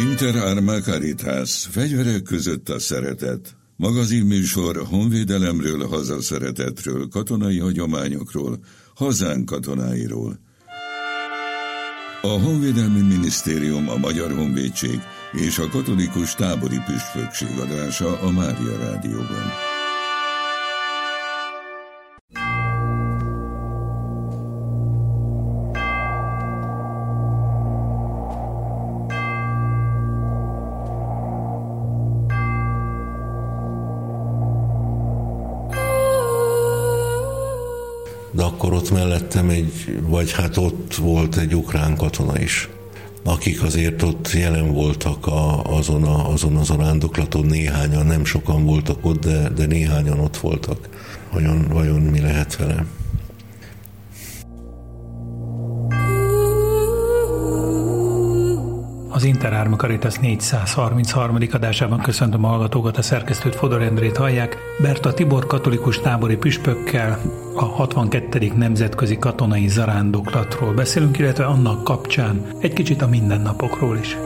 Inter Arma Caritas, fegyverek között a szeretet. Magazinműsor honvédelemről, hazaszeretetről, katonai hagyományokról, hazánk katonáiról. A Honvédelmi Minisztérium, a Magyar Honvédség és a Katolikus Tábori Püspökség adása a Mária Rádióban. De akkor ott mellettem ott volt egy ukrán katona is, akik azért ott jelen voltak azon a zarándoklaton, néhányan, nem sokan voltak ott, de néhányan ott voltak. Vajon mi lehet vele? Az Inter Arma Caritas 433. adásában köszöntöm a hallgatókat, a szerkesztőt, Fodor Endrét hallják. Berta Tibor katolikus tábori püspökkel a 62. nemzetközi katonai zarándoklatról beszélünk, illetve annak kapcsán egy kicsit a mindennapokról is.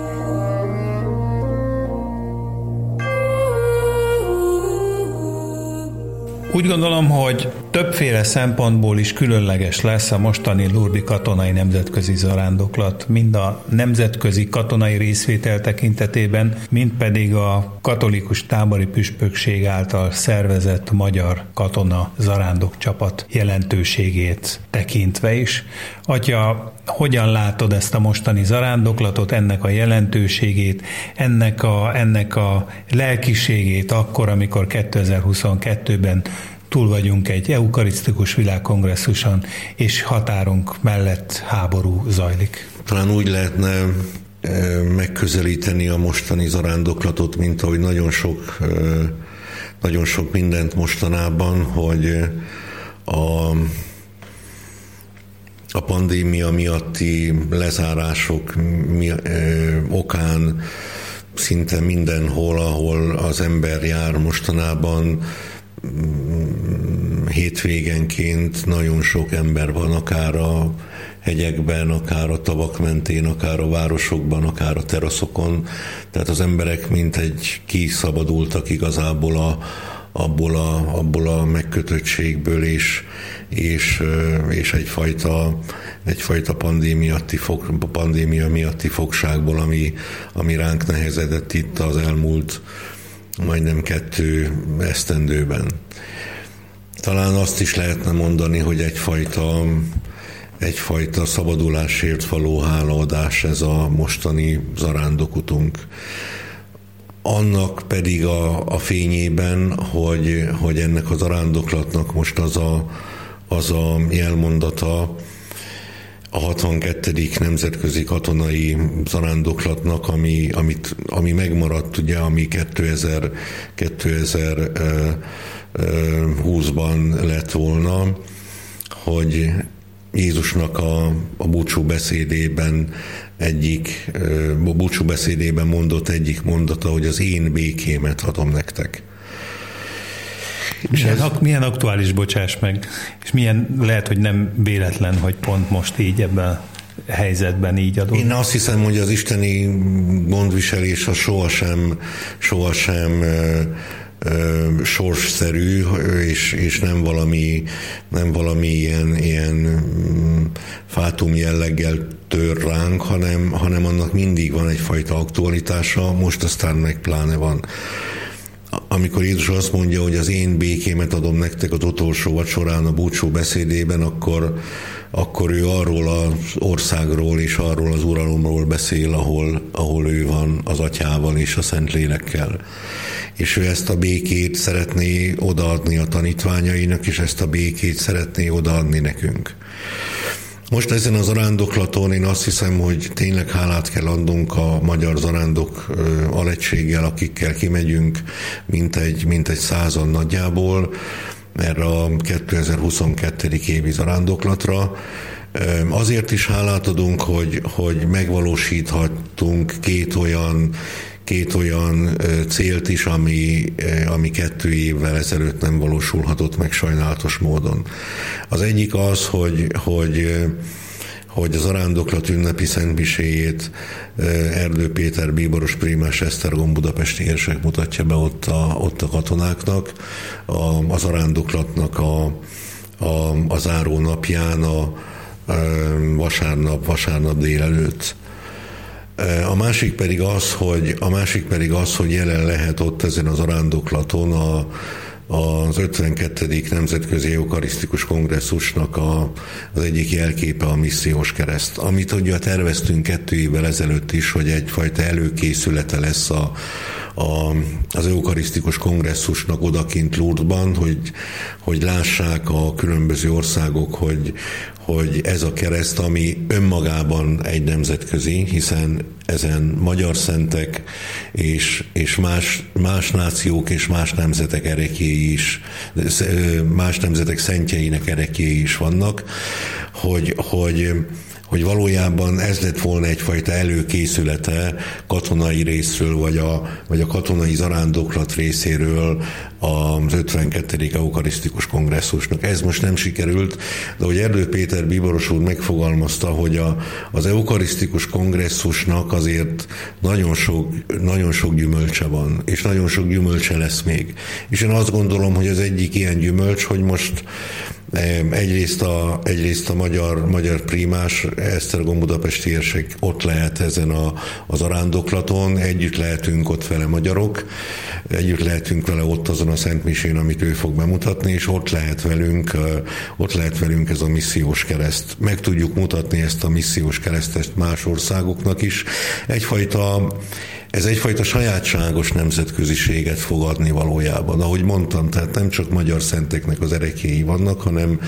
Úgy gondolom, hogy többféle szempontból is különleges lesz a mostani Lourdes katonai nemzetközi zarándoklat, mind a nemzetközi katonai részvétel tekintetében, mind pedig a katolikus tábori püspökség által szervezett magyar katona zarándokcsapat jelentőségét tekintve is. Atya, hogyan látod ezt a mostani zarándoklatot, ennek a jelentőségét, ennek a lelkiségét akkor, amikor 2022-ben túl vagyunk egy eukarisztikus világkongresszuson, és határunk mellett háború zajlik? Talán úgy lehetne megközelíteni a mostani zarándoklatot, mint ahogy nagyon sok mindent mostanában, hogy a pandémia miatti lezárások okán szinte mindenhol, ahol az ember jár mostanában, hétvégenként nagyon sok ember van, akár a hegyekben, akár a tavak mentén, akár a városokban, akár a teraszokon. Tehát az emberek mintegy kiszabadultak igazából abból a megkötöttségből és egyfajta pandémia miatti fogságból, ami ránk nehezedett itt az elmúlt majdnem 2 esztendőben. Talán azt is lehetne mondani, hogy egyfajta szabadulásért való hálaadás ez a mostani zarándokutunk. Annak pedig a fényében, hogy ennek a zarándoklatnak most az a jelmondata, a 62. nemzetközi katonai zarándoklatnak, ami megmaradt, ugye, ami 2020-ban lett volna, hogy Jézusnak a búcsúbeszédében mondott egyik mondata, hogy az én békémet adom nektek. Milyen aktuális, bocsáss meg, és milyen lehet, hogy nem véletlen, hogy pont most így ebben a helyzetben így adott. Én azt hiszem, hogy az isteni gondviselés az sohasem sorsszerű, és nem valami ilyen fátum jelleggel tör ránk, hanem annak mindig van egyfajta aktualitása, most aztán meg pláne van. Amikor Jézus azt mondja, hogy az én békémet adom nektek az utolsó vacsorán, a búcsú beszédében, akkor ő arról az országról és arról az uralomról beszél, ahol ő van az Atyával és a Szentlélekkel. És ő ezt a békét szeretné odaadni a tanítványainak, és ezt a békét szeretné odaadni nekünk. Most ezen a zarándoklaton én azt hiszem, hogy tényleg hálát kell adnunk a magyar zarándok alegységgel, akikkel kimegyünk, mint egy 100-an nagyjából erre a 2022. évi zarándoklatra. Azért is hálát adunk, hogy megvalósíthattunk két olyan célt is, ami 2 évvel ezelőtt nem valósulhatott meg sajnálatos módon. Az egyik az, hogy hogy az arándoklat ünnepi szentmiséjét Erdő Péter bíboros prímás Esztergom budapesti érsek mutatja be ott a katonáknak, az arándoklatnak a záró napján, a vasárnap délelőtt. A másik pedig az, hogy jelen lehet ott ezen az arándoklaton az 52. Nemzetközi Eukarisztikus Kongresszusnak az egyik jelképe a missziós kereszt, amit ugye terveztünk 2 évvel ezelőtt is, hogy egyfajta előkészülete lesz az Eukarisztikus Kongresszusnak odakint Lourdesban, hogy lássák a különböző országok, hogy ez a kereszt, ami önmagában egy nemzetközi, hiszen ezen magyar szentek és más nációk és más nemzetek ereklyéi is, más nemzetek szentjeinek ereklyéi is vannak, hogy valójában ez lett volna egyfajta előkészülete katonai részről, vagy a katonai zarándoklat részéről az 52. Eukarisztikus Kongresszusnak. Ez most nem sikerült, de hogy Erdő Péter bíboros úr megfogalmazta, hogy az Eukarisztikus Kongresszusnak azért nagyon sok gyümölcse van, és nagyon sok gyümölcse lesz még. És én azt gondolom, hogy az egyik ilyen gyümölcs, hogy most egyrészt a magyar prímás Esztergom budapesti érsek ott lehet ezen az arándoklaton, együtt lehetünk ott vele magyarok, együtt lehetünk vele ott azon a szentmisén, amit ő fog bemutatni, és ott lehet velünk ez a missziós kereszt. Meg tudjuk mutatni ezt a missziós keresztet más országoknak is. Ez egyfajta sajátságos nemzetköziséget fog adni valójában. Ahogy mondtam, tehát nem csak magyar szenteknek az ereklyéi vannak,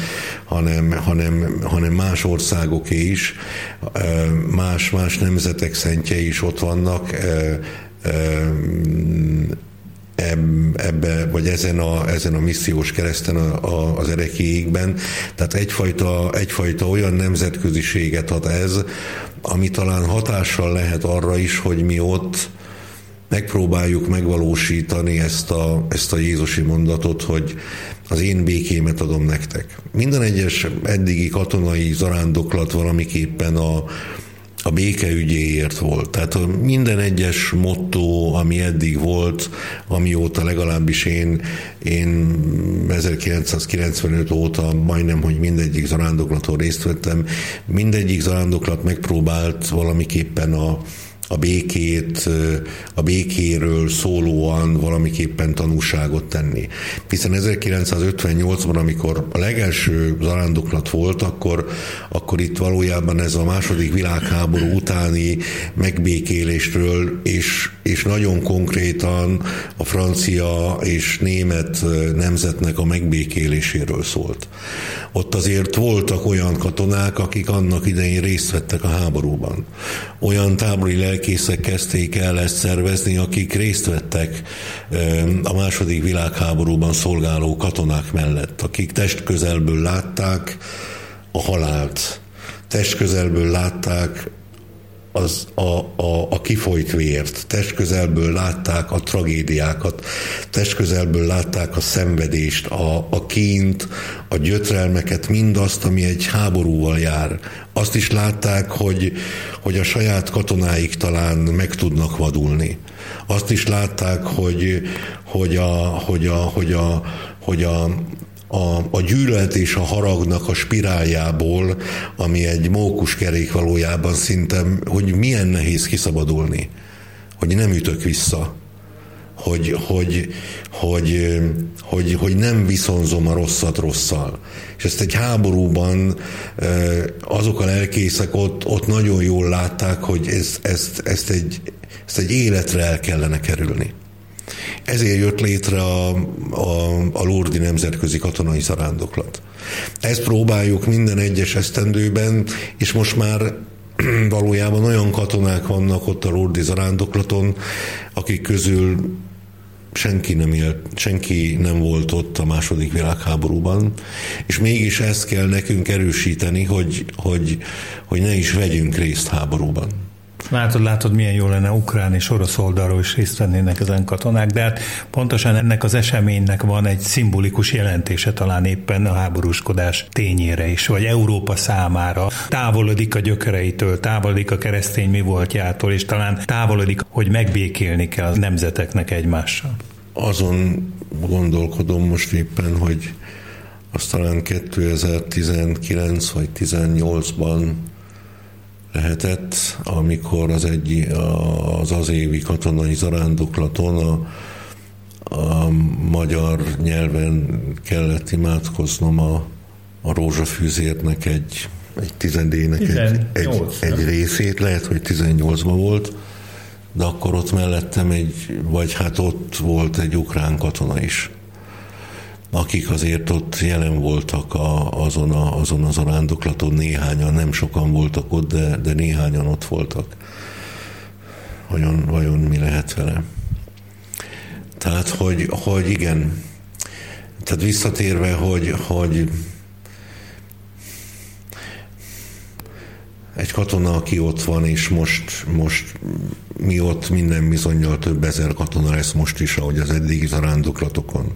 hanem más országoké is, más nemzetek szentjei is ott vannak, ebbe, vagy ezen a missziós kereszten az ereklyéikben. Tehát egyfajta olyan nemzetköziséget ad ez, ami talán hatással lehet arra is, hogy mi ott megpróbáljuk megvalósítani ezt a jézusi mondatot, hogy az én békémet adom nektek. Minden egyes eddigi katonai zarándoklat valamiképpen a béke ügyéért volt. Tehát minden egyes motto, ami eddig volt, amióta legalábbis én 1995 óta majdnem, hogy mindegyik zarándoklaton részt vettem, mindegyik zarándoklat megpróbált valamiképpen a békéről szólóan valamiképpen tanúságot tenni. Hiszen 1958-ban, amikor a legelső zarándoklat volt, akkor itt valójában ez a második világháború utáni megbékélésről és nagyon konkrétan a francia és német nemzetnek a megbékéléséről szólt. Ott azért voltak olyan katonák, akik annak idején részt vettek a háborúban. Olyan tábori lelkészek kezdték el ezt szervezni, akik részt vettek a második világháborúban szolgáló katonák mellett, akik testközelből látták a halált, testközelből látták a kifolyt vért, testközelből látták a tragédiákat, testközelből látták a szenvedést, a kínt, a gyötrelmeket, mindazt, ami egy háborúval jár. Azt is látták, hogy a saját katonáik talán meg tudnak vadulni. Azt is látták, hogy a gyűlölet és a haragnak a spiráljából, ami egy mókuskerék valójában szinte, hogy milyen nehéz kiszabadulni, hogy nem ütök vissza, hogy nem viszonzom a rosszat rosszal. És ezt egy háborúban azok a lelkészek ott nagyon jól látták, hogy ezt egy életre el kellene kerülni. Ezért jött létre a Lourdes-i nemzetközi katonai zarándoklat. Ezt próbáljuk minden egyes esztendőben, és most már valójában olyan katonák vannak ott a Lourdes-i zarándoklaton, akik közül senki nem volt ott a második világháborúban, és mégis ezt kell nekünk erősíteni, hogy ne is vegyünk részt háborúban. Látod, milyen jó lenne ukrán és orosz oldalról is részt vennének ezen katonák, de hát pontosan ennek az eseménynek van egy szimbolikus jelentése talán éppen a háborúskodás tényére is, vagy Európa számára. Távolodik a gyökereitől, távolodik a keresztény mi voltjától, és talán távolodik, hogy megbékélni kell a nemzeteknek egymással. Azon gondolkodom most éppen, hogy az talán 2019 vagy 2018-ban lehetett, amikor az évi katonai zarándoklaton a magyar nyelven kellett imádkoznom a rózsafűzérnek egy tizedének egy részét, lehet, hogy 18-ban volt, de akkor ott mellettem ott volt egy ukrán katona is, akik azért ott jelen voltak azon a zarándoklaton, néhányan, nem sokan voltak ott, de néhányan ott voltak. Vajon mi lehet vele? Tehát, hogy igen, tehát visszatérve, hogy egy katona, aki ott van, és most mi ott minden bizonnyal több ezer katona lesz most is, ahogy az eddigi zarándoklatokon.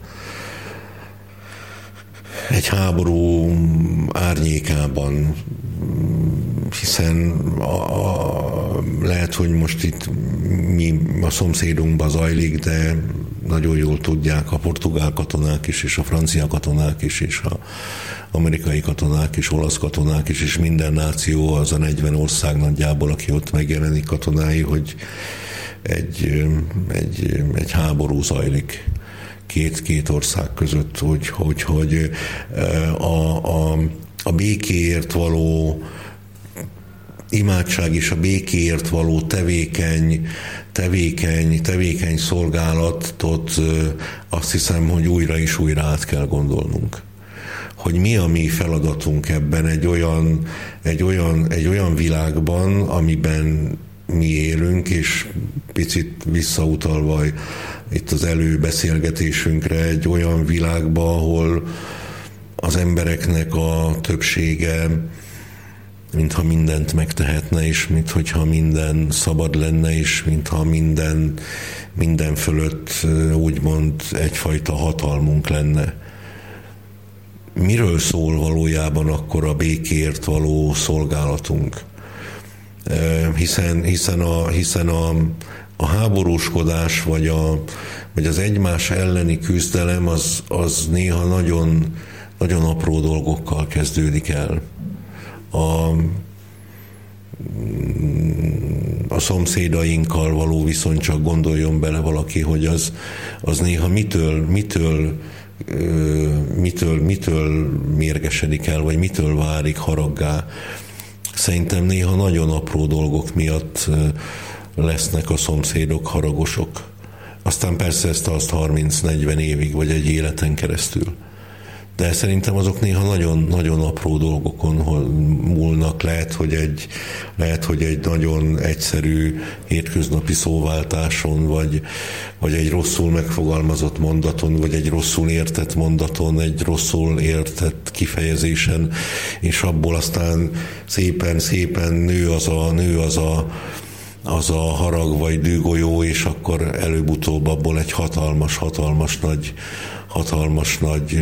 Egy háború árnyékában, hiszen lehet, hogy most itt mi a szomszédunkban zajlik, de nagyon jól tudják a portugál katonák is, és a francia katonák is, és az amerikai katonák is, olasz katonák is, és minden náció, az a 40 ország nagyjából, aki ott megjelenik katonái, hogy egy háború zajlik két ország között, hogy a békéért való imádság és a békéért való tevékeny szolgálatot azt hiszem, hogy újra és újra át kell gondolnunk. Hogy mi a mi feladatunk ebben egy olyan világban, amiben mi élünk, és picit visszautalva itt az előbeszélgetésünkre, egy olyan világban, ahol az embereknek a többsége mintha mindent megtehetne, és mintha minden szabad lenne, és mintha minden fölött úgymond egyfajta hatalmunk lenne. Miről szól valójában akkor a békéért való szolgálatunk? Hiszen a háborúskodás vagy az egymás elleni küzdelem az néha nagyon, nagyon apró dolgokkal kezdődik el. A szomszédainkkal való viszont csak gondoljon bele valaki, hogy az néha mitől mérgesedik el, vagy mitől válik haraggá. Szerintem néha nagyon apró dolgok miatt lesznek a szomszédok haragosok. Aztán persze ezt 30-40 évig, vagy egy életen keresztül. De szerintem azok néha nagyon, nagyon apró dolgokon múlnak. Lehet, hogy egy nagyon egyszerű hétköznapi szóváltáson, vagy egy rosszul megfogalmazott mondaton, vagy egy rosszul értett mondaton, egy rosszul értett kifejezésen, és abból aztán szépen nő az a harag vagy dűgolyó, és akkor előbb-utóbb abból egy hatalmas nagy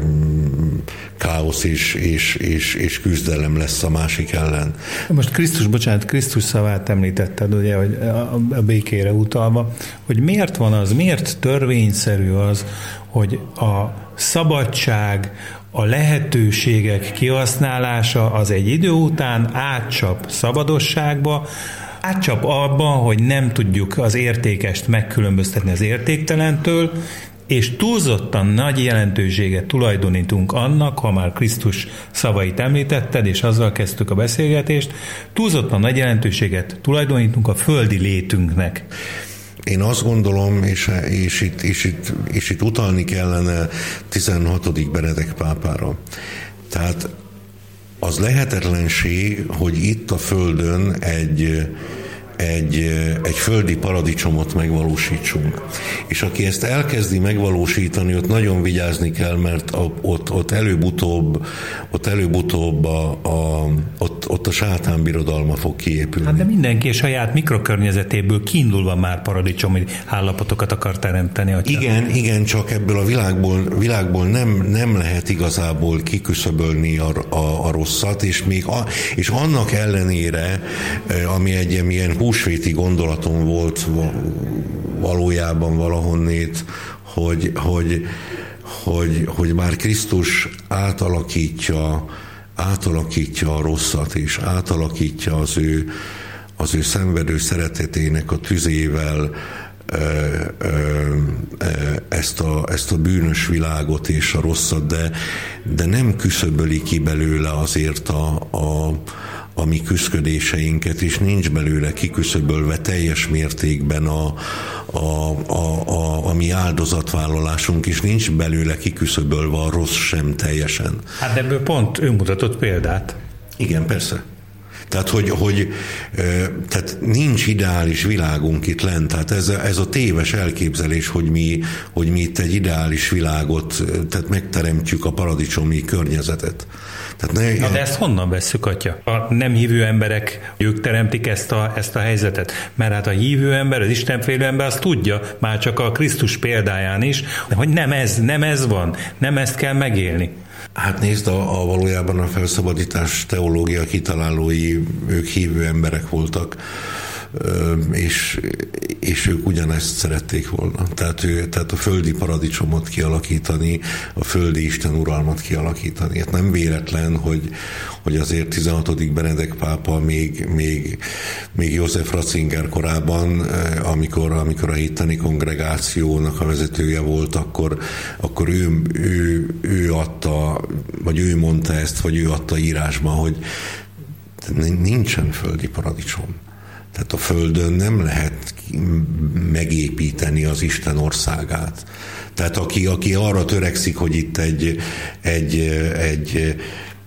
káosz és küzdelem lesz a másik ellen. Most Krisztus szavát említetted, ugye, hogy a békére utalva, hogy miért törvényszerű az, hogy a szabadság, a lehetőségek kihasználása az egy idő után átcsap szabadosságba, átcsap abban, hogy nem tudjuk az értékest megkülönböztetni az értéktelentől, és túlzottan nagy jelentőséget tulajdonítunk annak, ha már Krisztus szavait említetted, és azzal kezdtük a beszélgetést, túlzottan nagy jelentőséget tulajdonítunk a földi létünknek. Én azt gondolom, és itt utalni kellene 16. Benedek pápára. Tehát az lehetetlenség, hogy itt a Földön egy földi paradicsomot megvalósítsunk. És aki ezt elkezdi megvalósítani, ott nagyon vigyázni kell, mert ott előbb-utóbb ott a sátán birodalma fog kiépülni. Hát de mindenki saját mikrokörnyezetéből kiindulva már paradicsomi állapotokat akar teremteni. Igen, csak ebből a világból nem lehet igazából kiküszöbölni a rosszat, és annak ellenére, ami egy ilyen húsvéti gondolatom volt valójában valahonnét, hogy már Krisztus átalakítja a rosszat, és átalakítja az ő szenvedő szeretetének a tüzével ezt a bűnös világot és a rosszat, de nem küszöböli ki belőle azért a mi küszködéseinket, és nincs belőle kiküszöbölve teljes mértékben a mi áldozatvállalásunk, és nincs belőle kiküszöbölve a rossz sem teljesen. Hát ebből pont ő mutatott példát. Igen, persze. Tehát, tehát nincs ideális világunk itt lent, tehát ez a téves elképzelés, hogy mi itt egy ideális világot, tehát megteremtjük a paradicsomi környezetet. Na de ezt honnan vesszük, atya? A nem hívő emberek, ők teremtik ezt a helyzetet. Mert hát a hívő ember, az istenfélő ember azt tudja, már csak a Krisztus példáján is, hogy nem ez van, nem ezt kell megélni. Hát nézd, valójában a felszabadítás teológia kitalálói, ők hívő emberek voltak, és ők ugyanezt szerették volna. Tehát a földi paradicsomot kialakítani, a földi Isten uralmat kialakítani. Hát nem véletlen, hogy azért 16. Benedek pápa még József Ratzinger korában, amikor a hittani kongregációnak a vezetője volt, akkor ő adta, vagy ő mondta ezt, vagy ő adta írásban, hogy nincsen földi paradicsom. Tehát a Földön nem lehet megépíteni az Isten országát. Tehát aki arra törekszik, hogy itt egy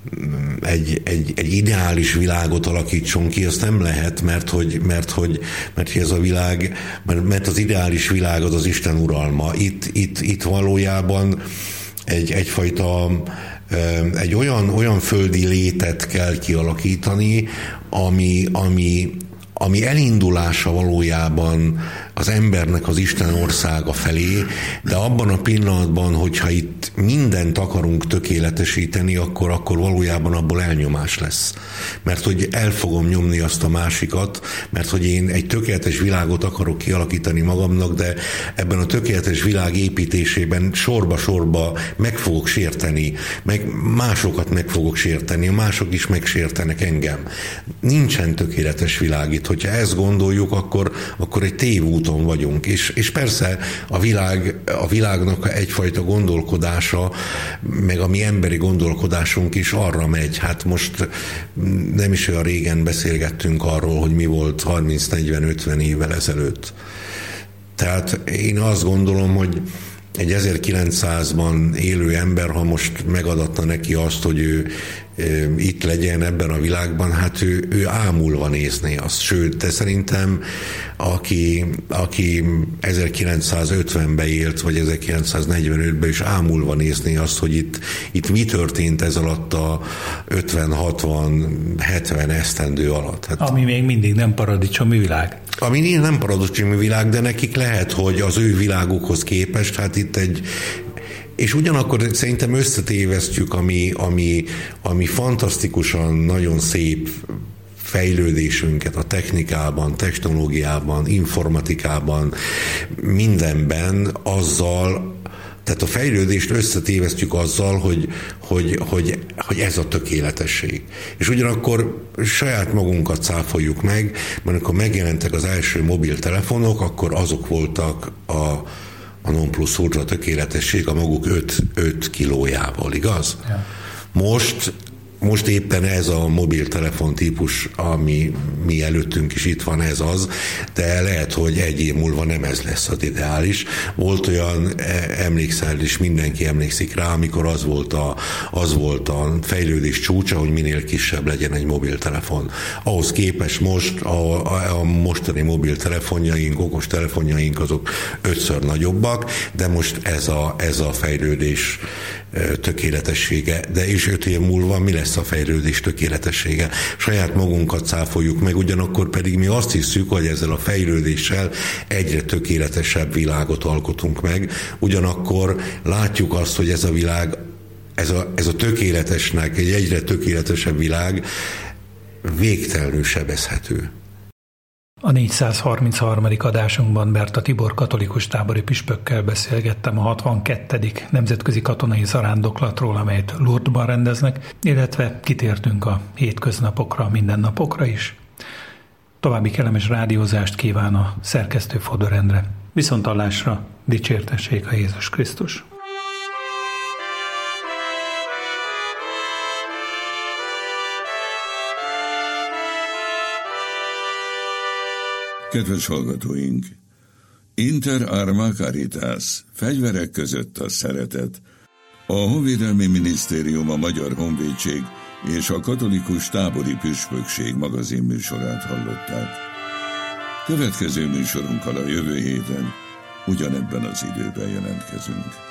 ideális világot alakítson ki, azt nem lehet, mert ez a világ, mert az ideális világ az Isten uralma. Itt valójában egyfajta egy olyan földi létet kell kialakítani, ami elindulása valójában az embernek az Isten országa felé, de abban a pillanatban, hogyha itt mindent akarunk tökéletesíteni, akkor valójában abból elnyomás lesz. Mert hogy el fogom nyomni azt a másikat, mert hogy én egy tökéletes világot akarok kialakítani magamnak, de ebben a tökéletes világ építésében sorba-sorba meg fogok sérteni, meg másokat meg fogok sérteni, a mások is megsértenek engem. Nincsen tökéletes világ itt. Hogyha ezt gondoljuk, akkor egy tévúton vagyunk. És persze a világnak egyfajta gondolkodása, meg a mi emberi gondolkodásunk is arra megy. Hát most nem is olyan régen beszélgettünk arról, hogy mi volt 30-40-50 évvel ezelőtt. Tehát én azt gondolom, hogy egy 1900-ban élő ember, ha most megadatna neki azt, hogy ő itt legyen ebben a világban, hát ő ámulva nézné azt. Sőt, de szerintem aki 1950-ben élt, vagy 1945-ben is ámulva nézné azt, hogy itt mi történt ez alatt a 50-60-70 esztendő alatt. Hát, ami még mindig nem paradicsomi világ. Ami nem paradicsomi világ, de nekik lehet, hogy az ő világukhoz képest, hát itt és ugyanakkor szerintem összetévesztjük, ami fantasztikusan nagyon szép fejlődésünket a technikában, technológiában, informatikában, mindenben azzal, tehát a fejlődést összetévesztjük azzal, hogy ez a tökéletesség. És ugyanakkor saját magunkat cáfoljuk meg, mert amikor megjelentek az első mobiltelefonok, akkor azok voltak a non plus ultra tökéletesség a maguk 5 kilójával, igaz? Ja. Most Most éppen ez a mobiltelefon típus, ami mi előttünk is itt van, ez az, de lehet, hogy egy év múlva nem ez lesz az ideális. Volt olyan, emlékszel, és mindenki emlékszik rá, amikor az volt a fejlődés csúcsa, hogy minél kisebb legyen egy mobiltelefon. Ahhoz képest most a mostani mobiltelefonjaink, okos telefonjaink azok 5-ször nagyobbak, de most ez a fejlődés tökéletessége. De és 5 év múlva mi lesz a fejlődés tökéletessége? Saját magunkat cáfoljuk meg, ugyanakkor pedig mi azt hiszük, hogy ezzel a fejlődéssel egyre tökéletesebb világot alkotunk meg, ugyanakkor látjuk azt, hogy ez a világ, ez a tökéletesnek, egy egyre tökéletesebb világ végtelenül sebezhető. A 433. adásunkban Berta Tibor katolikus tábori püspökkel beszélgettem a 62. nemzetközi katonai zarándoklatról, amelyet Lourdesban rendeznek, illetve kitértünk a hétköznapokra, mindennapokra is. További kellemes rádiózást kíván a szerkesztő Fodor Endre. Viszonthallásra, dicsértessék a Jézus Krisztus! Kedves hallgatóink! Inter arma caritas, fegyverek között a szeretet. A Honvédelmi Minisztérium, a Magyar Honvédség és a Katolikus Tábori Püspökség magazinműsorát hallották. Következő műsorunkkal a jövő héten ugyanebben az időben jelentkezünk.